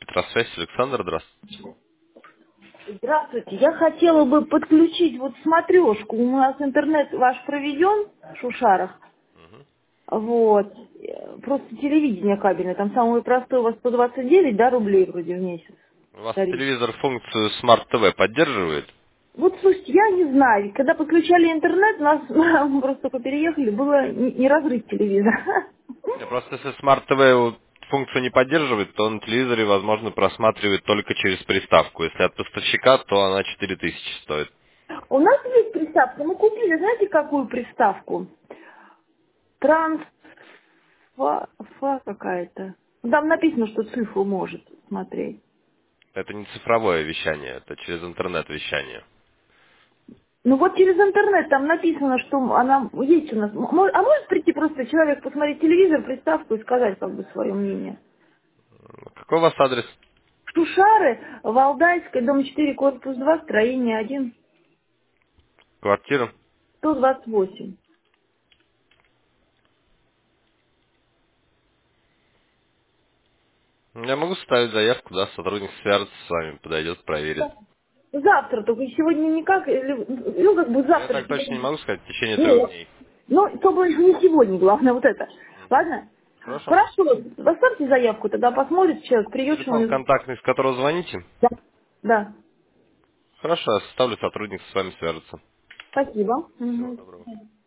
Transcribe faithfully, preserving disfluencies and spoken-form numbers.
Электросвязь, Александр, здравствуйте. Здравствуйте. Я хотела бы подключить вот смотрешку. У нас интернет ваш проведен в Шушарах. Вот. Э, Просто телевидение кабельное. Там самое простое у вас сто двадцать девять, да, рублей вроде в месяц. У вас Тариф. телевизор функцию Smart ти ви поддерживает? Вот, слушайте, я не знаю. Когда подключали интернет, нас мы просто только переехали, было не, не разрыть телевизор. Не, просто если Smart ти ви вот функцию не поддерживает, то на телевизоре, возможно, просматривает только через приставку. Если от поставщика, то она четыре тысячи стоит. У нас есть приставка. Мы купили, знаете, какую приставку? Транс... Фа, фа какая-то. Там написано, что цифру может смотреть. Это не цифровое вещание, это через интернет вещание. Ну вот через интернет там написано, что она есть у нас. М- мо- А может прийти просто человек посмотреть телевизор, приставку и сказать как бы свое мнение? Какой у вас адрес? Шушары, Валдайская, дом четыре, корпус два, строение один, Квартира? сто двадцать восемь. Я могу ставить заявку, да, сотрудник свяжется с вами, подойдет, проверит. Завтра, только сегодня никак, или- ну как бы Я завтра. так точно не могу сказать, в течение трех Нет. дней. Ну, чтобы не сегодня, главное, вот это. Ладно? Хорошо. Хорошо, поставьте заявку, тогда посмотрит человек, придет, что Телефон он... контактный, с которого звоните? Да. Да. Хорошо, я составлю, сотрудник с вами свяжется. Спасибо. Всего Мгм. доброго.